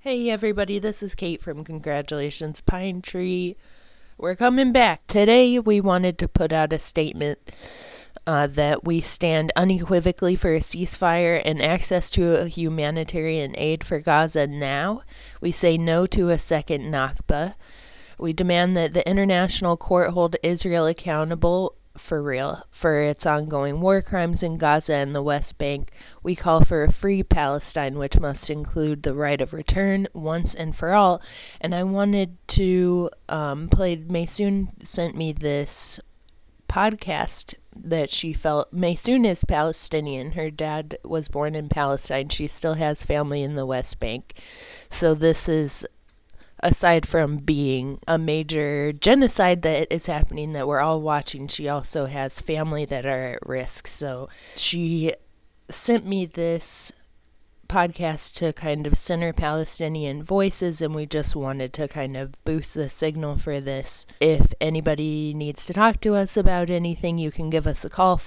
Hey everybody, this is Kate from Congratulations Pine Tree. We're coming back. Today we wanted to put out a statement that we stand unequivocally for a ceasefire and access to a humanitarian aid for Gaza now. We say no to a second Nakba. We demand that the international court hold Israel accountable for its ongoing war crimes in Gaza and the West Bank. We call for a free Palestine, which must include the right of return once and for all. And I wanted to play. Maysoon sent me this podcast that she felt. Maysoon is Palestinian. Her dad was born in Palestine. She still has family in the West Bank. So this is, aside from being a major genocide that is happening that we're all watching, she also has family that are at risk. So she sent me this podcast to kind of center Palestinian voices, and we just wanted to kind of boost the signal for this. If anybody needs to talk to us about anything, you can give us a call,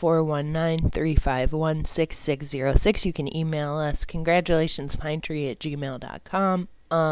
419-351-6606. You can email us, congratulationspinetree@gmail.com.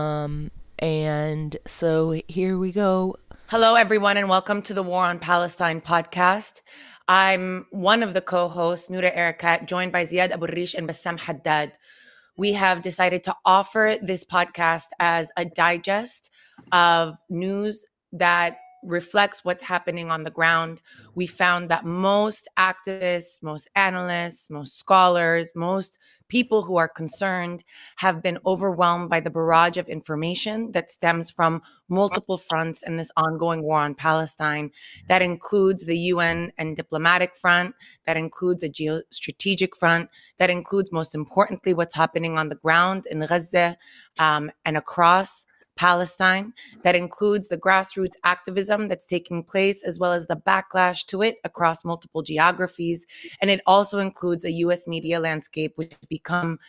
And so here we go. Hello, everyone, and welcome to the War on Palestine podcast. I'm one of the co-hosts, Noura Erakat, joined by Ziad Abu Rish and Bassam Haddad. We have decided to offer this podcast as a digest of news that reflects what's happening on the ground. We found that most activists, most analysts, most scholars, most people who are concerned have been overwhelmed by the barrage of information that stems from multiple fronts in this ongoing war on Palestine. That includes the UN and diplomatic front, that includes a geostrategic front, that includes, most importantly, what's happening on the ground in Gaza and across Palestine, that includes the grassroots activism that's taking place, as well as the backlash to it across multiple geographies. And it also includes a US media landscape which has become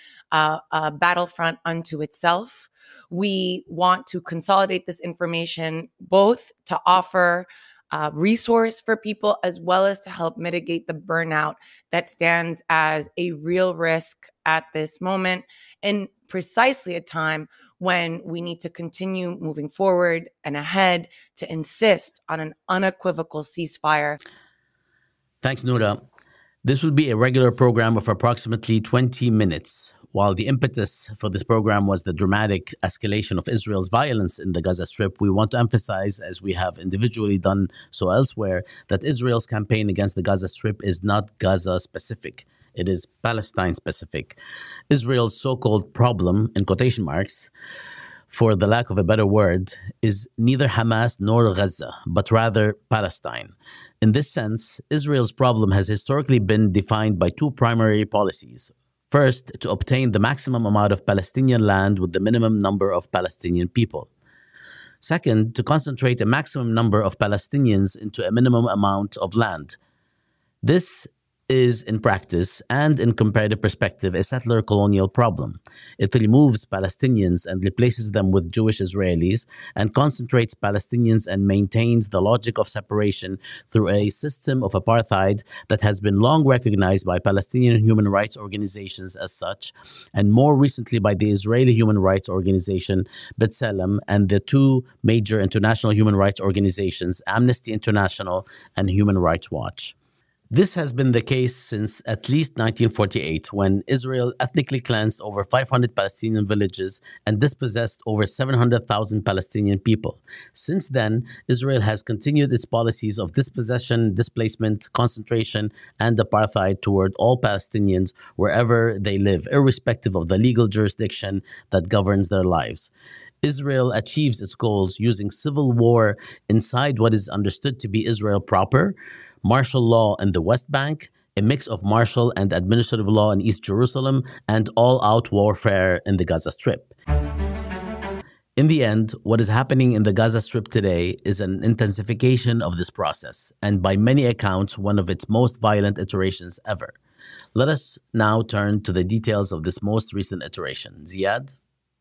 a battlefront unto itself. We want to consolidate this information both to offer resource for people, as well as to help mitigate the burnout that stands as a real risk at this moment, in precisely a time when we need to continue moving forward and ahead to insist on an unequivocal ceasefire. Thanks, Noura. This will be a regular program of approximately 20 minutes. While the impetus for this program was the dramatic escalation of Israel's violence in the Gaza Strip, we want to emphasize, as we have individually done so elsewhere, that Israel's campaign against the Gaza Strip is not Gaza-specific. It is Palestine-specific. Israel's so-called problem, in quotation marks, for the lack of a better word, is neither Hamas nor Gaza, but rather Palestine. In this sense, Israel's problem has historically been defined by two primary policies. First, to obtain the maximum amount of Palestinian land with the minimum number of Palestinian people. Second, to concentrate a maximum number of Palestinians into a minimum amount of land. This is, in practice and in comparative perspective, a settler colonial problem. It removes Palestinians and replaces them with Jewish Israelis, and concentrates Palestinians and maintains the logic of separation through a system of apartheid that has been long recognized by Palestinian human rights organizations as such, and more recently by the Israeli human rights organization B'Tselem and the two major international human rights organizations, Amnesty International and Human Rights Watch. This has been the case since at least 1948, when Israel ethnically cleansed over 500 Palestinian villages and dispossessed over 700,000 Palestinian people. Since then, Israel has continued its policies of dispossession, displacement, concentration, and apartheid toward all Palestinians wherever they live, irrespective of the legal jurisdiction that governs their lives. Israel achieves its goals using civil war inside what is understood to be Israel proper, martial law in the West Bank, a mix of martial and administrative law in East Jerusalem, and all-out warfare in the Gaza Strip. In the end, what is happening in the Gaza Strip today is an intensification of this process, and by many accounts, one of its most violent iterations ever. Let us now turn to the details of this most recent iteration. Ziad?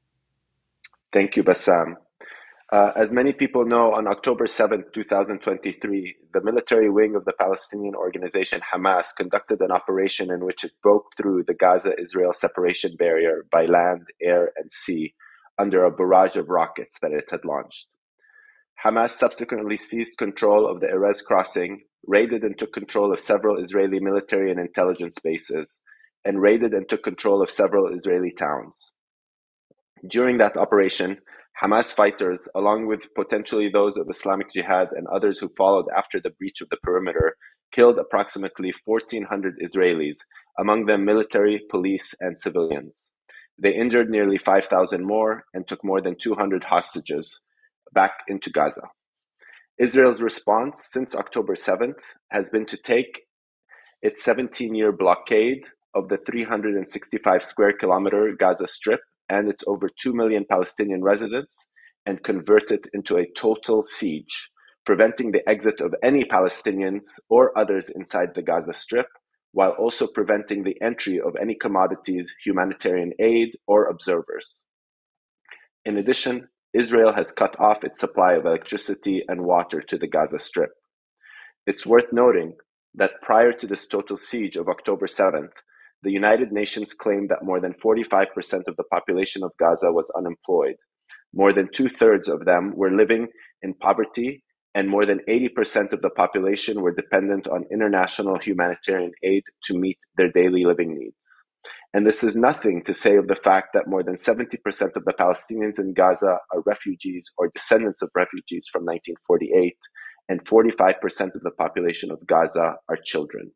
Thank you, Bassam. As many people know, on October 7th, 2023, the military wing of the Palestinian organization Hamas conducted an operation in which it broke through the Gaza-Israel separation barrier by land, air, and sea under a barrage of rockets that it had launched. Hamas subsequently seized control of the Erez crossing, raided and took control of several Israeli military and intelligence bases, and raided and took control of several Israeli towns. During that operation, Hamas fighters, along with potentially those of Islamic Jihad and others who followed after the breach of the perimeter, killed approximately 1,400 Israelis, among them military, police, and civilians. They injured nearly 5,000 more and took more than 200 hostages back into Gaza. Israel's response since October 7th has been to take its 17-year blockade of the 365 square kilometer Gaza Strip and its over 2 million Palestinian residents and convert it into a total siege, preventing the exit of any Palestinians or others inside the Gaza Strip, while also preventing the entry of any commodities, humanitarian aid, or observers. In addition, Israel has cut off its supply of electricity and water to the Gaza Strip. It's worth noting that prior to this total siege of October 7th, the United Nations claimed that more than 45% of the population of Gaza was unemployed. More than 2/3 of them were living in poverty, and more than 80% of the population were dependent on international humanitarian aid to meet their daily living needs. And this is nothing to say of the fact that more than 70% of the Palestinians in Gaza are refugees or descendants of refugees from 1948, and 45% of the population of Gaza are children.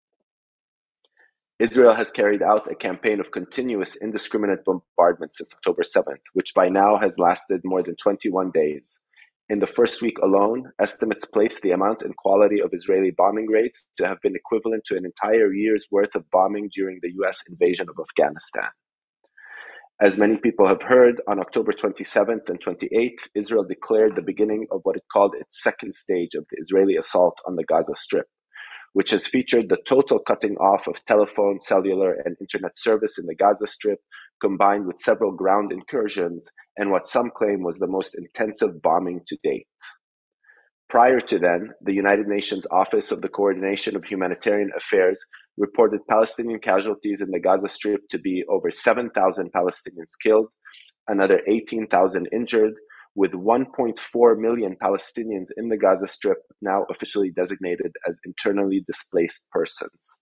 Israel has carried out a campaign of continuous indiscriminate bombardment since October 7th, which by now has lasted more than 21 days. In the first week alone, estimates place the amount and quality of Israeli bombing raids to have been equivalent to an entire year's worth of bombing during the US invasion of Afghanistan. As many people have heard, on October 27th and 28th, Israel declared the beginning of what it called its second stage of the Israeli assault on the Gaza Strip, which has featured the total cutting off of telephone, cellular, and internet service in the Gaza Strip, combined with several ground incursions and what some claim was the most intensive bombing to date. Prior to then, the United Nations Office of the Coordination of Humanitarian Affairs reported Palestinian casualties in the Gaza Strip to be over 7,000 Palestinians killed, another 18,000 injured, with 1.4 million Palestinians in the Gaza Strip now officially designated as internally displaced persons.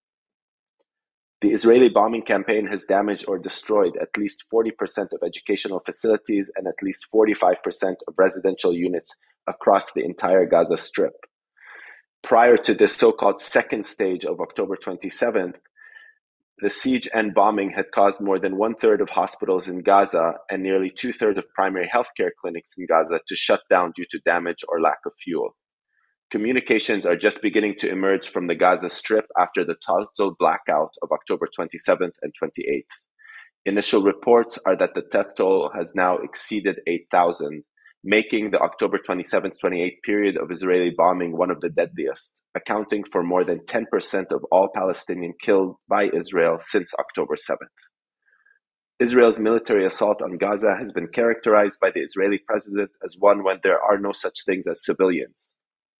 The Israeli bombing campaign has damaged or destroyed at least 40% of educational facilities and at least 45% of residential units across the entire Gaza Strip. Prior to this so-called second stage of October 27th, the siege and bombing had caused more than 1/3 of hospitals in Gaza and nearly 2/3 of primary healthcare clinics in Gaza to shut down due to damage or lack of fuel. Communications are just beginning to emerge from the Gaza Strip after the total blackout of October 27th and 28th. Initial reports are that the death toll has now exceeded 8,000, making the October 27th-28th period of Israeli bombing one of the deadliest, accounting for more than 10% of all Palestinians killed by Israel since October 7th. Israel's military assault on Gaza has been characterized by the Israeli president as one when there are no such things as civilians.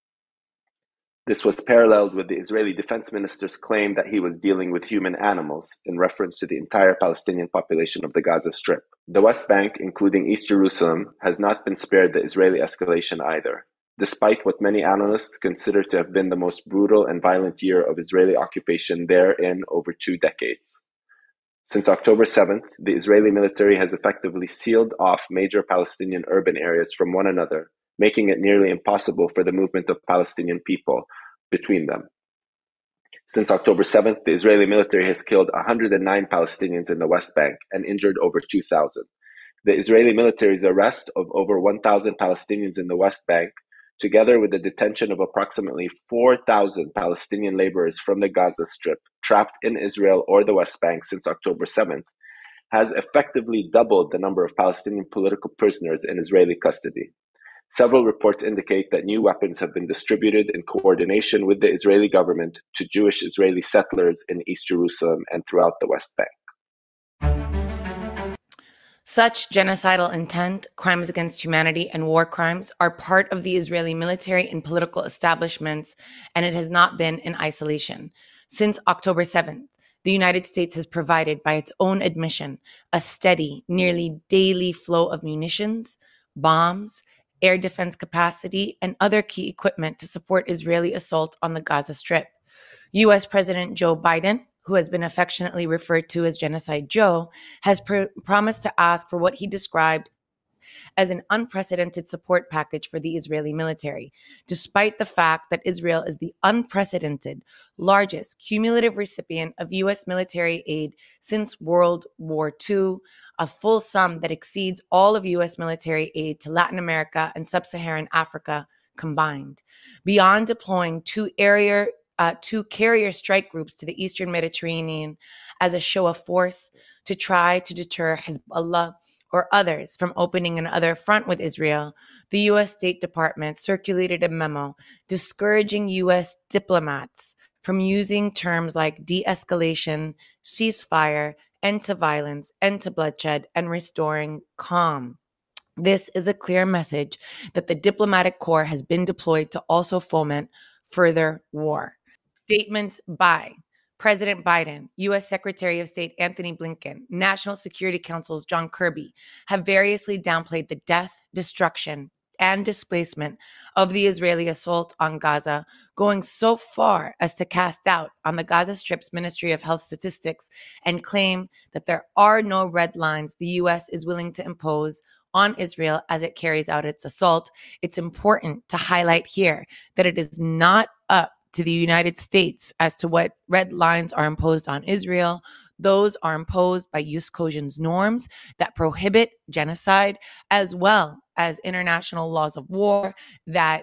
This was paralleled with the Israeli defense minister's claim that he was dealing with human animals in reference to the entire Palestinian population of the Gaza Strip. The West Bank, including East Jerusalem, has not been spared the Israeli escalation either, despite what many analysts consider to have been the most brutal and violent year of Israeli occupation there in over 2 decades. Since October 7th, the Israeli military has effectively sealed off major Palestinian urban areas from one another, making it nearly impossible for the movement of Palestinian people between them. Since October 7th, the Israeli military has killed 109 Palestinians in the West Bank and injured over 2,000. The Israeli military's arrest of over 1,000 Palestinians in the West Bank, together with the detention of approximately 4,000 Palestinian laborers from the Gaza Strip trapped in Israel or the West Bank since October 7th, has effectively doubled the number of Palestinian political prisoners in Israeli custody. Several reports indicate that new weapons have been distributed in coordination with the Israeli government to Jewish Israeli settlers in East Jerusalem and throughout the West Bank. Such genocidal intent, crimes against humanity, and war crimes are part of the Israeli military and political establishments, and it has not been in isolation. Since October 7th, the United States has provided, by its own admission, a steady, nearly daily flow of munitions, bombs, air defense capacity, and other key equipment to support Israeli assault on the Gaza Strip. U.S. President Joe Biden, who has been affectionately referred to as Genocide Joe, has promised to ask for what he described as an unprecedented support package for the Israeli military, despite the fact that Israel is the unprecedented, largest cumulative recipient of U.S. military aid since World War II, a full sum that exceeds all of U.S. military aid to Latin America and Sub-Saharan Africa combined. Beyond deploying two carrier strike groups to the Eastern Mediterranean as a show of force to try to deter Hezbollah or others from opening another front with Israel, the U.S. State Department circulated a memo discouraging U.S. diplomats from using terms like de-escalation, ceasefire, end to violence, end to bloodshed, and restoring calm. This is a clear message that the diplomatic corps has been deployed to also foment further war. Statements by President Biden, U.S. Secretary of State Antony Blinken, National Security Council's John Kirby have variously downplayed the death, destruction, and displacement of the Israeli assault on Gaza, going so far as to cast doubt on the Gaza Strip's Ministry of Health statistics and claim that there are no red lines the U.S. is willing to impose on Israel as it carries out its assault. It's important to highlight here that it is not up to the United States as to what red lines are imposed on Israel. Those are imposed by Jus Cogens norms that prohibit genocide, as well as international laws of war that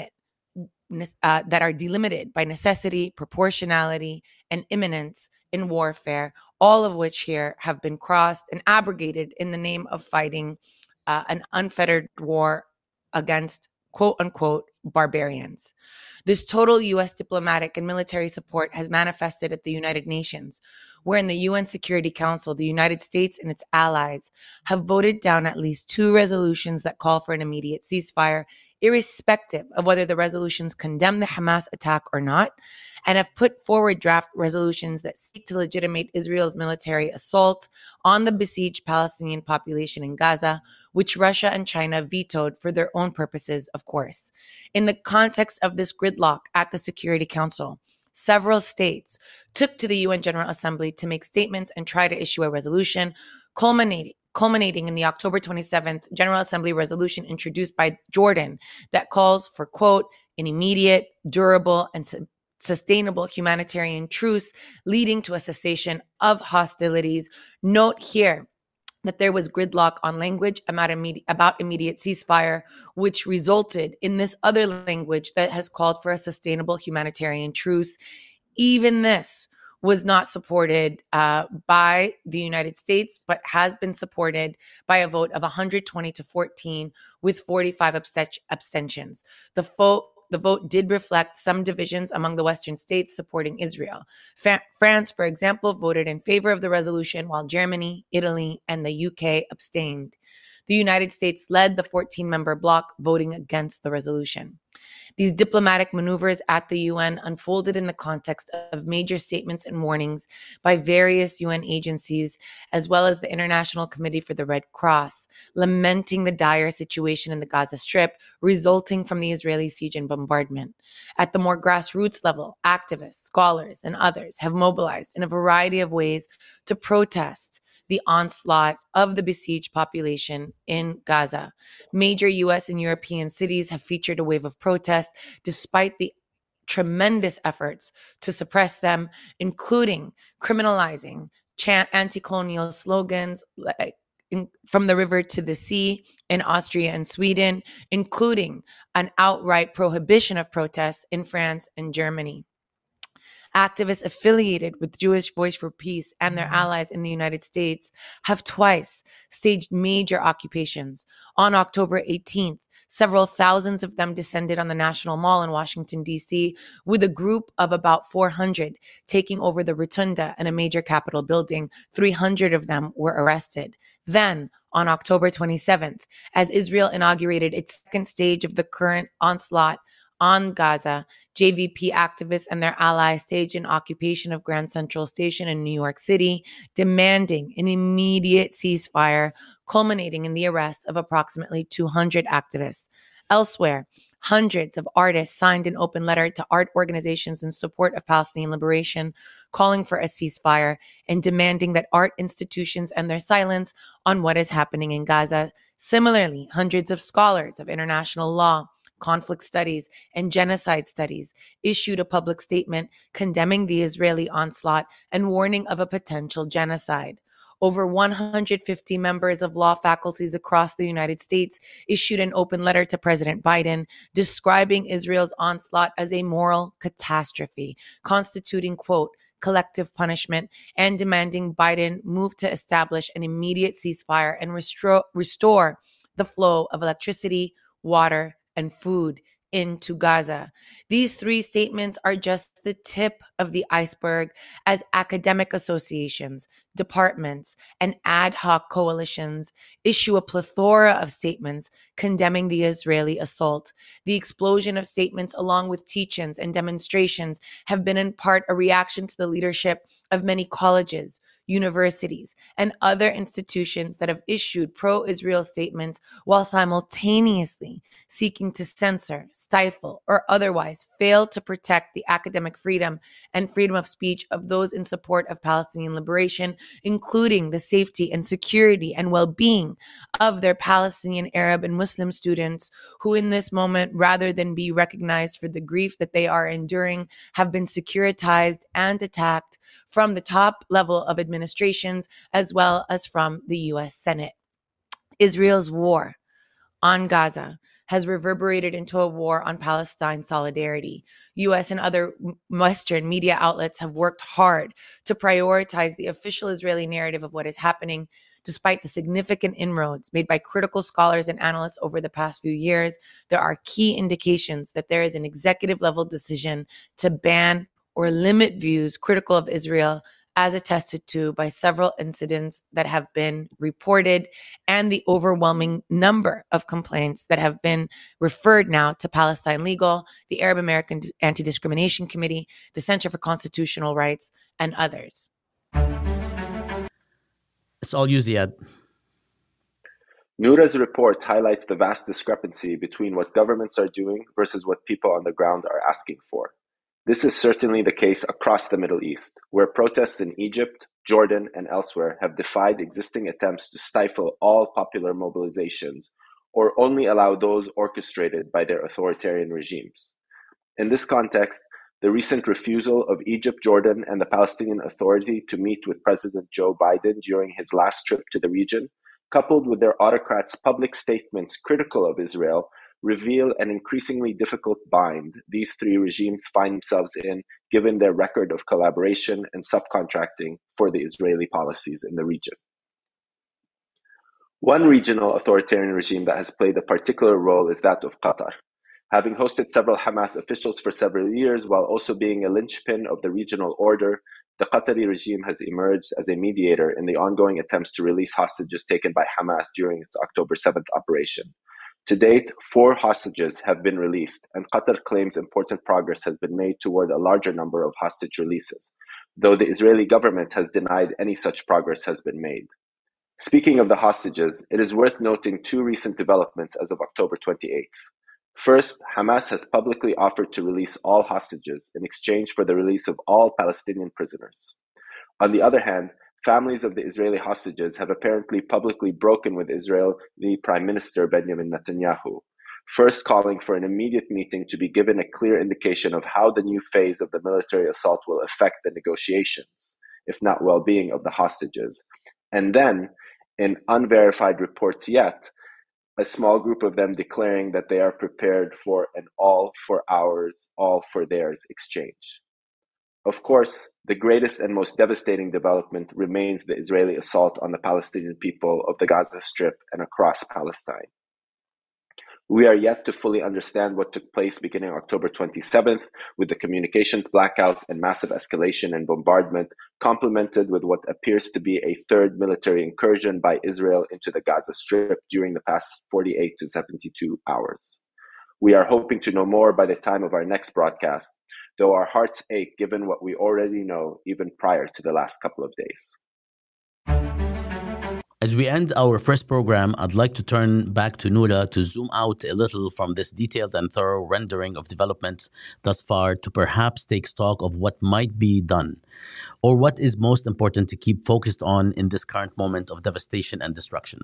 are delimited by necessity, proportionality, and imminence in warfare, all of which here have been crossed and abrogated in the name of fighting an unfettered war against quote-unquote barbarians. This total U.S. diplomatic and military support has manifested at the United Nations, where in the UN Security Council, the United States and its allies have voted down at least 2 resolutions that call for an immediate ceasefire, irrespective of whether the resolutions condemn the Hamas attack or not, and have put forward draft resolutions that seek to legitimate Israel's military assault on the besieged Palestinian population in Gaza, which Russia and China vetoed for their own purposes, of course. In the context of this gridlock at the Security Council, several states took to the UN General Assembly to make statements and try to issue a resolution, culminating in the October 27th General Assembly resolution introduced by Jordan that calls for, quote, an immediate, durable, and sustainable humanitarian truce leading to a cessation of hostilities. Note here that there was gridlock on language about immediate ceasefire, which resulted in this other language that has called for a sustainable humanitarian truce. Even this was not supported by the United States, but has been supported by a vote of 120 to 14 with 45 abstentions. The vote did reflect some divisions among the Western states supporting Israel. France, for example, voted in favor of the resolution, while Germany, Italy, and the UK abstained. The United States led the 14-member bloc, voting against the resolution. These diplomatic maneuvers at the UN unfolded in the context of major statements and warnings by various UN agencies, as well as the International Committee for the Red Cross, lamenting the dire situation in the Gaza Strip resulting from the Israeli siege and bombardment. At the more grassroots level, activists, scholars, and others have mobilized in a variety of ways to protest the onslaught of the besieged population in Gaza. Major U.S. and European cities have featured a wave of protests despite the tremendous efforts to suppress them, including criminalizing anti-colonial slogans like from the river to the sea in Austria and Sweden, including an outright prohibition of protests in France and Germany. Activists affiliated with Jewish Voice for Peace and their allies in the United States have twice staged major occupations. On October 18th, several thousands of them descended on the National Mall in Washington, D.C., with a group of about 400 taking over the rotunda in a major Capitol building. 300 of them were arrested. Then, on October 27th, as Israel inaugurated its second stage of the current onslaught on Gaza, JVP activists and their allies staged an occupation of Grand Central Station in New York City, demanding an immediate ceasefire, culminating in the arrest of approximately 200 activists. Elsewhere, hundreds of artists signed an open letter to art organizations in support of Palestinian liberation, calling for a ceasefire and demanding that art institutions end their silence on what is happening in Gaza. Similarly, hundreds of scholars of international law, conflict studies, and genocide studies issued a public statement condemning the Israeli onslaught and warning of a potential genocide. Over 150 members of law faculties across the United States issued an open letter to President Biden describing Israel's onslaught as a moral catastrophe, constituting, quote, collective punishment, and demanding Biden move to establish an immediate ceasefire and restore the flow of electricity, water, and food into Gaza. These three statements are just the tip of the iceberg as academic associations, departments, and ad hoc coalitions issue a plethora of statements condemning the Israeli assault. The explosion of statements, along with teach-ins and demonstrations, have been in part a reaction to the leadership of many colleges, universities, and other institutions that have issued pro-Israel statements while simultaneously seeking to censor, stifle, or otherwise fail to protect the academic freedom and freedom of speech of those in support of Palestinian liberation, including the safety and security and well-being of their Palestinian, Arab, and Muslim students who in this moment, rather than be recognized for the grief that they are enduring, have been securitized and attacked from the top level of administrations as well as from the U.S. Senate. Israel's war on Gaza has reverberated into a war on Palestine solidarity. U.S. and other Western media outlets have worked hard to prioritize the official Israeli narrative of what is happening, despite the significant inroads made by critical scholars and analysts over the past few years. There are key indications that there is an executive-level decision to ban or limit views critical of Israel, as attested to by several incidents that have been reported and the overwhelming number of complaints that have been referred now to Palestine Legal, the Arab American Anti-Discrimination Committee, the Center for Constitutional Rights, and others. It's all you, Ziad. Noura's report highlights the vast discrepancy between what governments are doing versus what people on the ground are asking for. This is certainly the case across the Middle East, where protests in Egypt, Jordan, and elsewhere have defied existing attempts to stifle all popular mobilizations or only allow those orchestrated by their authoritarian regimes. In this context, the recent refusal of Egypt, Jordan, and the Palestinian Authority to meet with President Joe Biden during his last trip to the region, coupled with their autocrats' public statements critical of Israel, reveal an increasingly difficult bind these three regimes find themselves in, given their record of collaboration and subcontracting for the Israeli policies in the region. One regional authoritarian regime that has played a particular role is that of Qatar. Having hosted several Hamas officials for several years while also being a linchpin of the regional order, the Qatari regime has emerged as a mediator in the ongoing attempts to release hostages taken by Hamas during its October 7th operation. To date, 4 hostages have been released, and Qatar claims important progress has been made toward a larger number of hostage releases, though the Israeli government has denied any such progress has been made. Speaking of the hostages, it is worth noting 2 recent developments as of October 28th. First, Hamas has publicly offered to release all hostages in exchange for the release of all Palestinian prisoners. On the other hand, families of the Israeli hostages have apparently publicly broken with Israeli Prime Minister Benjamin Netanyahu, first calling for an immediate meeting to be given a clear indication of how the new phase of the military assault will affect the negotiations, if not well-being, of the hostages. And then, in unverified reports yet, a small group of them declaring that they are prepared for an all for ours, all for theirs exchange. Of course, the greatest and most devastating development remains the Israeli assault on the Palestinian people of the Gaza Strip and across Palestine. We are yet to fully understand what took place beginning October 27th, with the communications blackout and massive escalation and bombardment, complemented with what appears to be a third military incursion by Israel into the Gaza Strip during the past 48 to 72 hours. We are hoping to know more by the time of our next broadcast, though our hearts ache given what we already know even prior to the last couple of days. As we end our first program, I'd like to turn back to Noura to zoom out a little from this detailed and thorough rendering of developments thus far to perhaps take stock of what might be done, or what is most important to keep focused on in this current moment of devastation and destruction.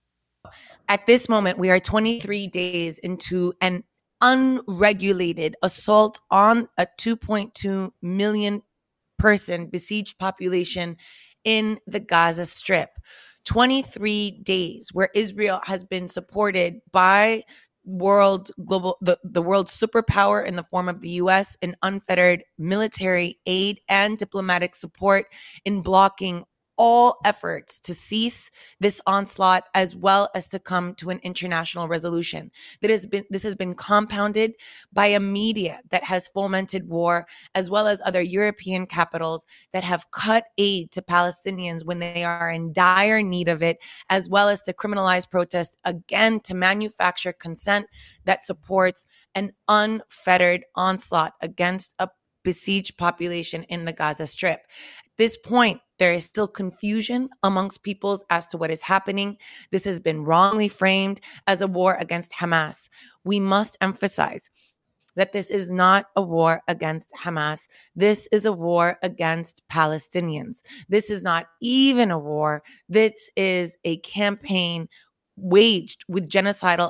At this moment, we are 23 days into an unregulated assault on a 2.2 million person besieged population in the Gaza Strip. 23 days where Israel has been supported by the world superpower in the form of the US in unfettered military aid and diplomatic support in blocking all efforts to cease this onslaught as well as to come to an international resolution. This has been compounded by a media that has fomented war, as well as other European capitals that have cut aid to Palestinians when they are in dire need of it, as well as to criminalize protest, again, to manufacture consent that supports an unfettered onslaught against a besieged population in the Gaza Strip. At this point, there is still confusion amongst peoples as to what is happening. This has been wrongly framed as a war against Hamas. We must emphasize that this is not a war against Hamas. This is a war against Palestinians. This is not even a war. This is a campaign waged with genocidal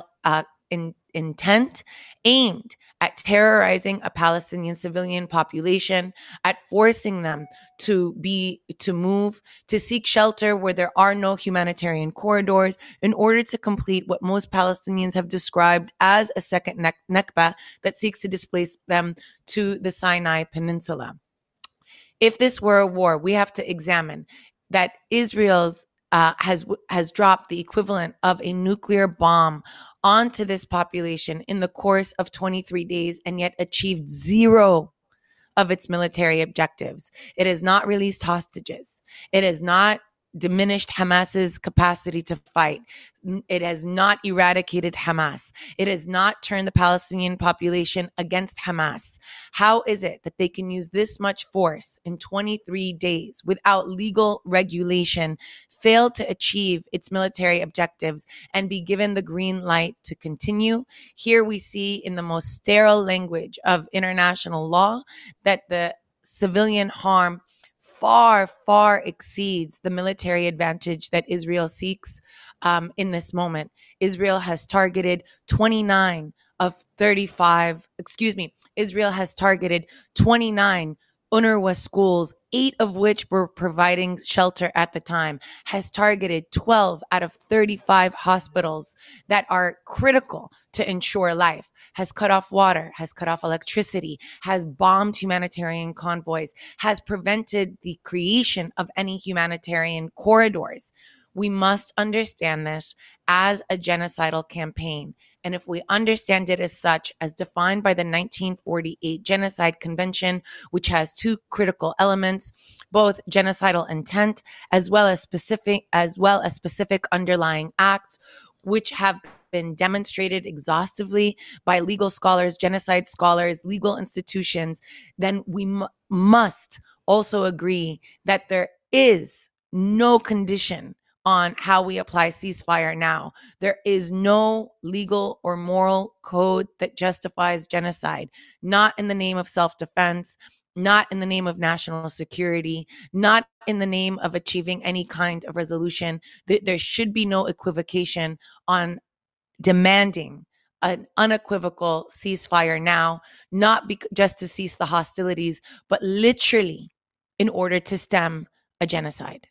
intent aimed at terrorizing a Palestinian civilian population, at forcing them to move, to seek shelter where there are no humanitarian corridors in order to complete what most Palestinians have described as a second Nakba that seeks to displace them to the Sinai Peninsula. If this were a war, we have to examine that Israel's has dropped the equivalent of a nuclear bomb onto this population in the course of 23 days and yet achieved zero of its military objectives. It has not released hostages. It has not diminished Hamas's capacity to fight. It has not eradicated Hamas. It has not turned the Palestinian population against Hamas. How is it that they can use this much force in 23 days without legal regulation, fail to achieve its military objectives, and be given the green light to continue? Here we see in the most sterile language of international law that the civilian harm far, far exceeds the military advantage that Israel seeks in this moment. Israel has targeted 29 UNRWA schools, 8 of which were providing shelter at the time, has targeted 12 out of 35 hospitals that are critical to ensure life, has cut off water, has cut off electricity, has bombed humanitarian convoys, has prevented the creation of any humanitarian corridors. We must understand this as a genocidal campaign. And if we understand it as such, as defined by the 1948 Genocide Convention, which has 2 critical elements, both genocidal intent as well as specific underlying acts, which have been demonstrated exhaustively by legal scholars, genocide scholars, legal institutions, then we must also agree that there is no condition on how we apply ceasefire now. There is no legal or moral code that justifies genocide, not in the name of self-defense, not in the name of national security, not in the name of achieving any kind of resolution. There should be no equivocation on demanding an unequivocal ceasefire now, not just to cease the hostilities, but literally in order to stem a genocide.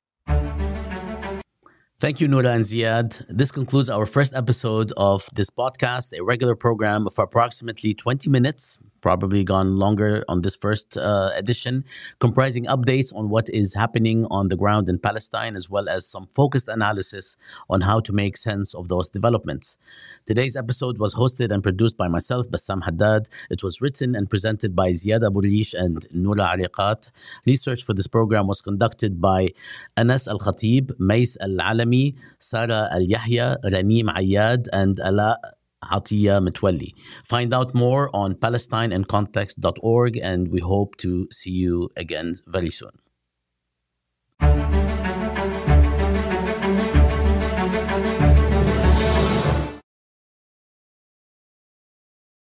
Thank you, Noura and Ziad. This concludes our first episode of this podcast, a regular program of approximately 20 minutes, probably gone longer on this first edition, comprising updates on what is happening on the ground in Palestine, as well as some focused analysis on how to make sense of those developments. Today's episode was hosted and produced by myself, Bassam Haddad. It was written and presented by Ziad Abu Rish and Noura Aliqat. Research for this program was conducted by Anas Al-Khatib, Mays Al-Alami, Sarah Al-Yahya, Raneem Ayad, and Ala Atiya Mitwalli. Find out more on PalestineInContext.org, and we hope to see you again very soon.